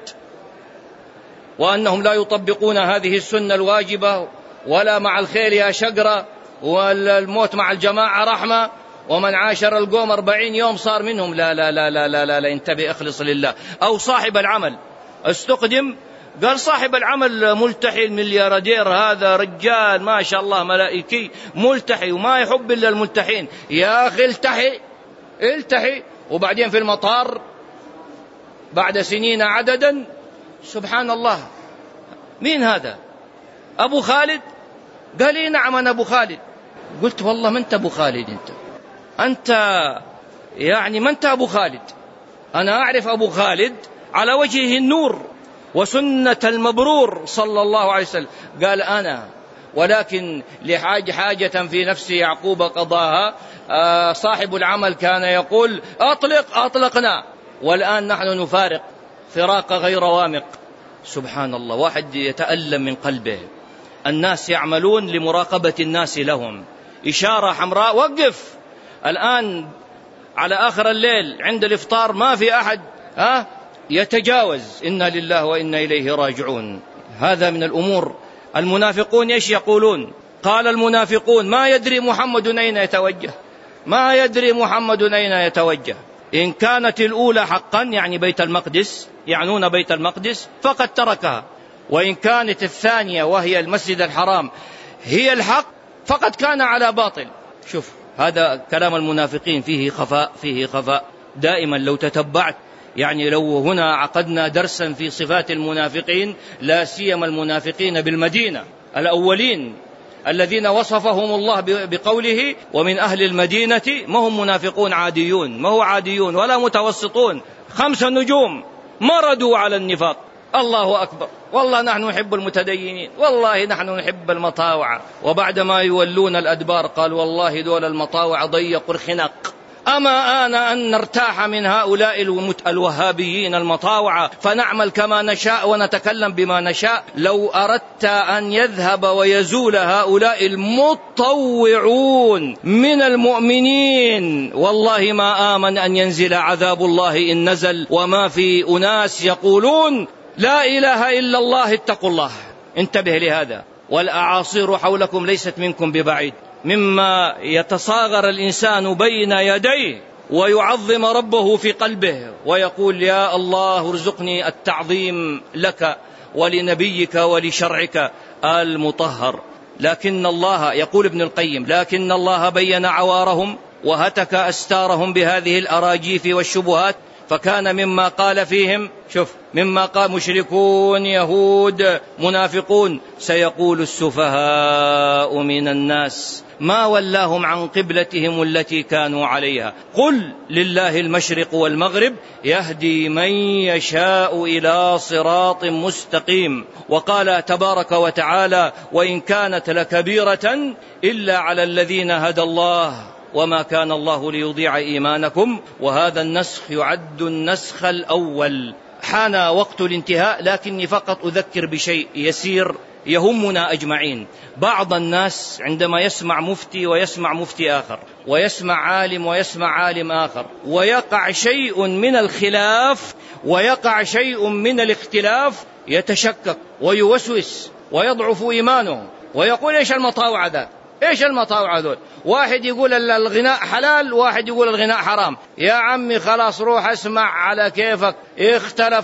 وأنهم لا يطبقون هذه السنة الواجبة. ولا مع الخيل يا شقرة، والموت مع الجماعة رحمة، ومن عاشر القوم 40 يوم صار منهم. لا لا لا لا لا لا, لا انتبه، اخلص لله. أو صاحب العمل استقدم، قال صاحب العمل ملتحي، الملياردير هذا رجال ما شاء الله ملائكي ملتحي وما يحب إلا الملتحين. يا أخي التحي. وبعدين في المطار بعد سنين عددا، سبحان الله، مين هذا؟ أبو خالد؟ قال لي نعم أنا أبو خالد. قلت والله ما أنت أبو خالد، أنت يعني ما أنت أبو خالد. أنا أعرف أبو خالد على وجهه النور وسنة المبرور صلى الله عليه وسلم. قال أنا، ولكن حاجة في نفس يعقوب قضاها. صاحب العمل كان يقول أطلقنا، والآن نحن نفارق فراق غير وامق. سبحان الله، واحد يتألم من قلبه. الناس يعملون لمراقبة الناس لهم، إشارة حمراء وقف. الآن على آخر الليل عند الإفطار ما في أحد يتجاوز. إنا لله وإنا إليه راجعون. هذا من الأمور. المنافقون إيش يقولون؟ قال المنافقون ما يدري محمد أين يتوجه، ما يدري محمد أين يتوجه. إن كانت الأولى حقا يعني بيت المقدس، يعنون بيت المقدس، فقد تركها. وإن كانت الثانية وهي المسجد الحرام هي الحق، فقد كان على باطل. شوف هذا كلام المنافقين فيه خفاء دائما. لو تتبعت يعني لو هنا عقدنا درسا في صفات المنافقين، لا سيما المنافقين بالمدينة الأولين الذين وصفهم الله بقوله ومن أهل المدينة ما هم منافقون عاديون، ما هو عاديون ولا متوسطون، 5 نجوم مردوا على النفاق. الله أكبر، والله نحن نحب المتدينين، والله نحن نحب المطاوعة. وبعدما يولون الأدبار قال والله دول المطاوعة ضيقوا الخناق. أما آن أن نرتاح من هؤلاء الوهابيين المطاوعة فنعمل كما نشاء ونتكلم بما نشاء. لو أردت أن يذهب ويزول هؤلاء المطوعون من المؤمنين والله ما آمن أن ينزل عذاب الله إن نزل. وما في أناس يقولون لا إله إلا الله اتقوا الله. انتبه لهذا. والأعاصير حولكم ليست منكم ببعيد. مما يتصاغر الإنسان بين يديه ويعظم ربه في قلبه ويقول يا الله ارزقني التعظيم لك ولنبيك ولشرعك المطهر. لكن الله، يقول ابن القيم، لكن الله بين عوارهم وهتك أستارهم بهذه الأراجيف والشبهات. فكان مما قال فيهم، شوف، مما قال مشركون يهود منافقون، سيقول السفهاء من الناس ما ولاهم عن قبلتهم التي كانوا عليها قل لله المشرق والمغرب يهدي من يشاء إلى صراط مستقيم. وقال تبارك وتعالى وإن كانت لكبيرة إلا على الذين هدى الله وما كان الله ليضيع إيمانكم. وهذا النسخ يعد النسخ الأول. حان وقت الانتهاء، لكني فقط أذكر بشيء يسير يهمنا أجمعين. بعض الناس عندما يسمع مفتي ويسمع مفتي آخر ويسمع عالم ويسمع عالم آخر ويقع شيء من الخلاف ويقع شيء من الاختلاف يتشكك ويوسوس ويضعف إيمانه ويقول إيش المطاوعة ذا، إيش المطاوعة ذول. واحد يقول الغناء حلال، واحد يقول الغناء حرام. يا عمي خلاص روح اسمع على كيفك. اختلف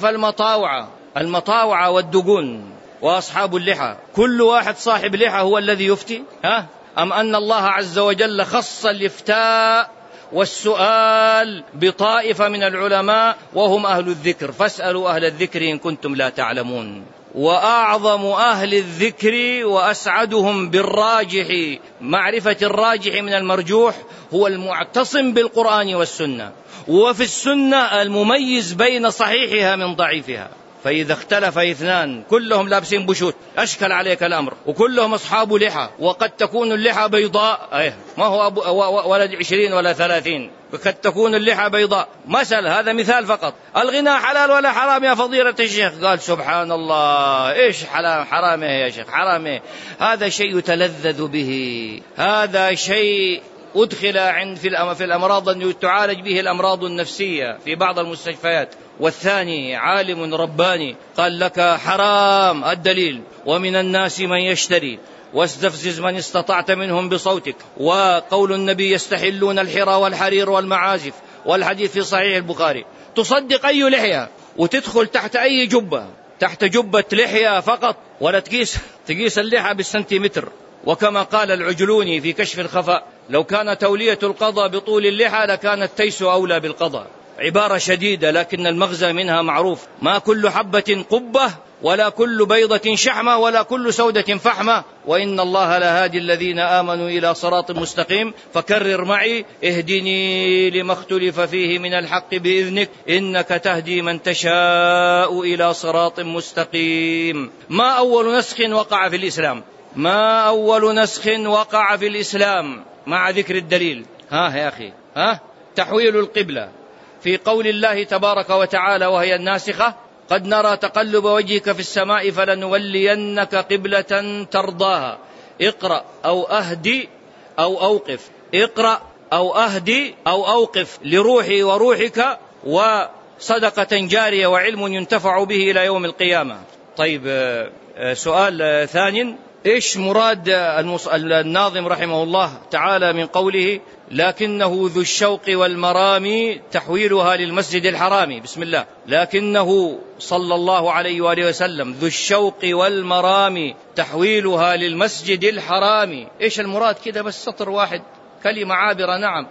المطاوعة والدقون وأصحاب اللحى، كل واحد صاحب لحى هو الذي يفتي؟ أم أن الله عز وجل خص الإفتاء والسؤال بطائفة من العلماء وهم أهل الذكر، فاسألوا أهل الذكر إن كنتم لا تعلمون. وأعظم أهل الذكر وأسعدهم بالراجح، معرفة الراجح من المرجوح، هو المعتصم بالقرآن والسنة، وفي السنة المميز بين صحيحها من ضعيفها. فإذا اختلف اثنان كلهم لابسين بشوت أشكل عليك الأمر، وكلهم أصحاب لحى، وقد تكون اللحى بيضاء، ما هو ولد 20 ولا 30، قد تكون اللحى بيضاء. هذا مثال فقط. الغناء حلال ولا حرام يا فضيلة الشيخ؟ قال سبحان الله، إيش حرام يا شيخ؟ حرام. هذا شيء يتلذذ به، هذا شيء أدخل في الأمراض التي تعالج به الأمراض النفسية في بعض المستشفيات. والثاني عالم رباني قال لك حرام، الدليل: ومن الناس من يشتري واستفزز من استطعت منهم بصوتك، وقول النبي: يستحلون الحرى والحرير والمعازف، والحديث في صحيح البخاري. تصدق أي لحية وتدخل تحت أي جبة، تحت جبة لحية فقط، ولا تقيس اللحى بالسنتيمتر. وكما قال العجلوني في كشف الخفاء: لو كان تولية القضاء بطول اللحى لكان التيس أولى بالقضاء. عبارة شديدة لكن المغزى منها معروف: ما كل حبة قبة، ولا كل بيضة شحمة، ولا كل سودة فحمة، وإن الله لهادي الذين آمنوا إلى صراط مستقيم. فكرر معي: اهدني لما اختلف فيه من الحق بإذنك إنك تهدي من تشاء إلى صراط مستقيم. ما أول نسخ وقع في الإسلام؟ ما أول نسخ وقع في الإسلام مع ذكر الدليل؟ يا أخي، تحويل القبلة في قول الله تبارك وتعالى وهي الناسخة: قد نرى تقلب وجهك في السماء فلنولينك قبلة ترضاها. اقرأ أو أهدي أو أوقف، اقرأ أو أهدي أو أوقف لروحي وروحك وصدقة جارية وعلم ينتفع به إلى يوم القيامة. طيب، سؤال ثاني: إيش مراد الناظم رحمه الله تعالى من قوله: لكنه ذو الشوق والمرام تحويلها للمسجد الحرام؟ بسم الله. لكنه صلى الله عليه وآله وسلم ذو الشوق والمرام تحويلها للمسجد الحرام. إيش المراد كده؟ بس سطر واحد، كلمة عابرة. نعم،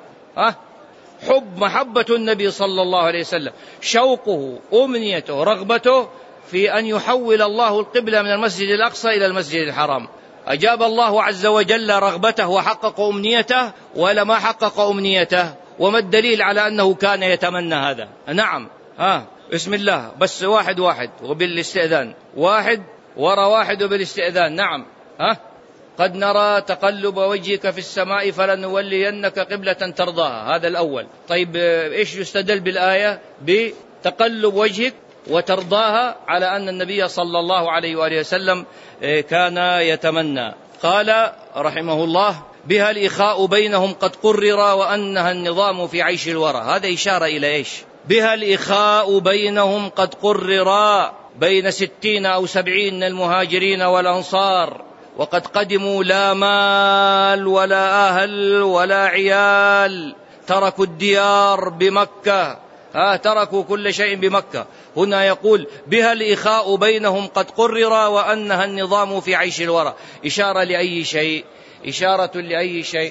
محبة النبي صلى الله عليه وسلم، شوقه، أمنيته، رغبته في أن يحول الله القبلة من المسجد الأقصى إلى المسجد الحرام. أجاب الله عز وجل رغبته وحقق أمنيته ولا ما حقق أمنيته؟ وما الدليل على أنه كان يتمنى هذا؟ نعم، بسم الله. بس واحد وبالاستئذان، واحد ورا واحد وبالاستئذان. نعم، قد نرى تقلب وجهك في السماء فلنولينك قبلة ترضاها. هذا الأول. طيب، إيش يستدل بالآية بتقلب وجهك وترضاها؟ على أن النبي صلى الله عليه وآله وسلم كان يتمنى. قال رحمه الله: بها الإخاء بينهم قد قرر وأنها النظام في عيش الورى. هذا إشارة إلى إيش؟ بها الإخاء بينهم قد قرر، بين 60 أو 70 المهاجرين والأنصار، وقد قدموا لا مال ولا أهل ولا عيال، تركوا الديار بمكة، تركوا كل شيء بمكة. هنا يقول: بها الإخاء بينهم قد قرر وأنها النظام في عيش الورى. إشارة لأي شيء؟ إشارة لأي شيء؟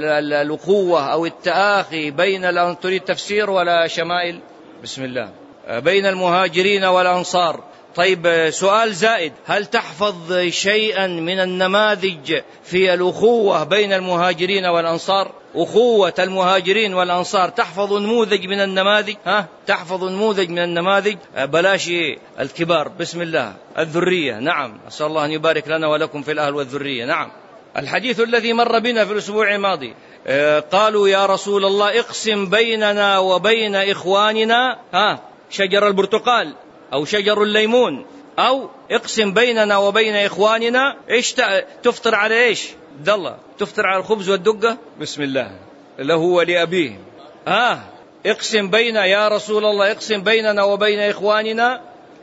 الأخوة أو التآخي بين تريد تفسير ولا شمائل؟ بسم الله. بين المهاجرين والأنصار. طيب، سؤال زائد: هل تحفظ شيئا من النماذج في الأخوة بين المهاجرين والأنصار؟ أخوة المهاجرين والأنصار، تحفظ نموذج من النماذج؟ تحفظ نموذج من النماذج؟ بلاش الكبار. بسم الله. الذرية. نعم، أسأل الله أن يبارك لنا ولكم في الأهل والذرية. نعم. الحديث الذي مر بنا في الأسبوع الماضي، قالوا: يا رسول الله اقسم بيننا وبين إخواننا شجر البرتقال أو شجر الليمون، أو اقسم بيننا وبين إخواننا. إيش تفطر على إيش؟ الله، تفطر على الخبز والدقة؟ بسم الله. له ولأبيه. اقسم بيننا يا رسول الله، اقسم بيننا وبين إخواننا.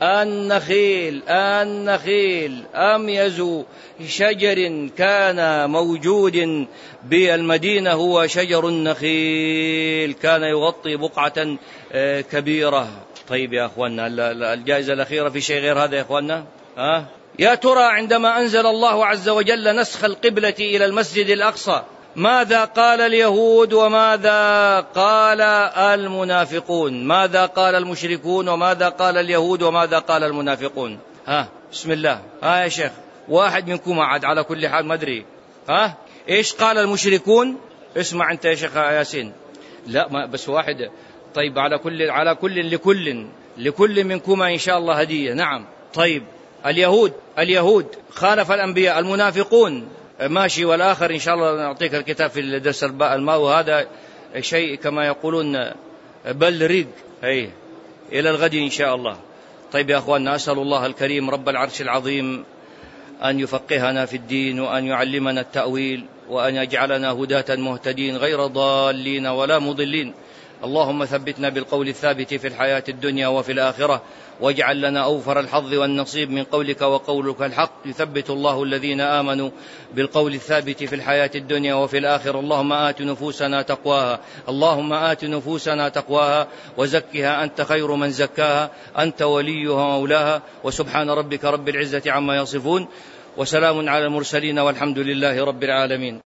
النخيل أميز شجر كان موجود بالمدينة هو شجر النخيل، كان يغطي بقعة كبيرة. طيب يا أخوانا، الجائزة الأخيرة في شيء غير هذا يا أخوانا؟ يا ترى عندما أنزل الله عز وجل نسخ القبلة إلى المسجد الأقصى، ماذا قال اليهود وماذا قال المنافقون؟ ماذا قال المشركون وماذا قال اليهود وماذا قال المنافقون؟ بسم الله. يا شيخ، واحد منكم عاد على كل حال ما أدري. إيش قال المشركون؟ اسمع أنت يا شيخ ياسين. لا، ما بس واحد. طيب، على كل لكل. لكل منكما إن شاء الله هدية. نعم. طيب، اليهود خالف الأنبياء، المنافقون ماشي، والآخر إن شاء الله نعطيك الكتاب في الدرس الماء، وهذا شيء كما يقولون بل ريق. إلى الغد إن شاء الله. طيب يا أخواننا، أسأل الله الكريم رب العرش العظيم أن يفقهنا في الدين، وأن يعلمنا التأويل، وأن يجعلنا هداة مهتدين غير ضالين ولا مضلين. اللهم ثبتنا بالقول الثابت في الحياة الدنيا وفي الآخرة، واجعل لنا أوفر الحظ والنصيب من قولك وقولك الحق. يثبت الله الذين آمنوا بالقول الثابت في الحياة الدنيا وفي الآخرة. اللهم آت نفوسنا تقواها وزكها أنت خير من زكاها، أنت وليها مولاها. وسبحان ربك رب العزة عما يصفون، وسلام على المرسلين، والحمد لله رب العالمين.